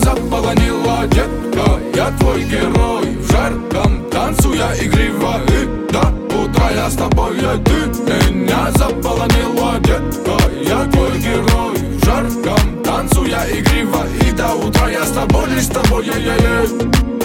заполонила, детка, я твой герой. В жарком танцуя игриво, и до утра я с тобой. Ты меня заполонила, детка, я твой герой. В жарком танцуя игриво, и до утра я с тобой, лишь с тобой.